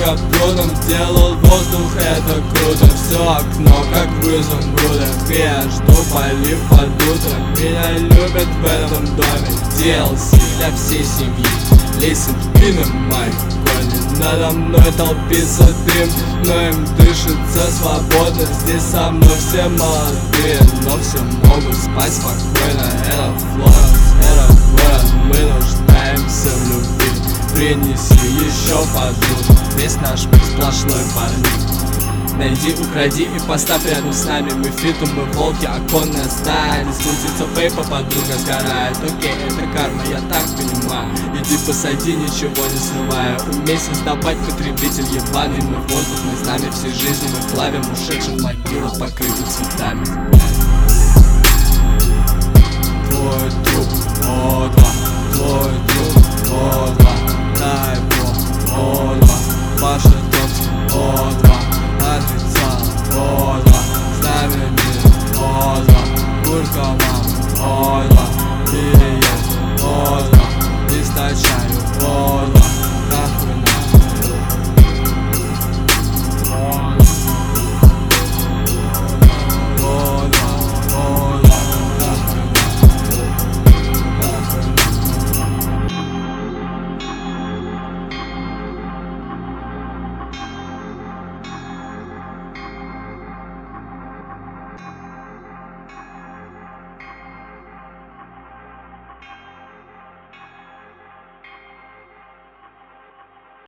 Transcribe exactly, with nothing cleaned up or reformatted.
много прудом, делал воздух, это круто. Все окно, как в изумрудах, и я жду полив под утро. Меня любят в этом доме, ди эл си для всей семьи. Listen, in my коне, надо мной толпится дым, но им дышится свободно. Здесь со мной все молодые, но все могут спать спокойно. Это Флоренс, это город, мы нуждаемся в любви. Принеси еще подруг, весь наш мир сплошной парник. Найди, укради и поставь рядом с нами. Мы фиту, мы волки, оконная стая. Здесь крутится пейпа, подруга сгорает. Окей, это карма, я так понимаю. Иди посади, ничего не срывая. Умей создавать, потребитель ебаный. Мы воздух, мы с нами всей жизни. Мы плавим ушедших могилах, покрытых цветами.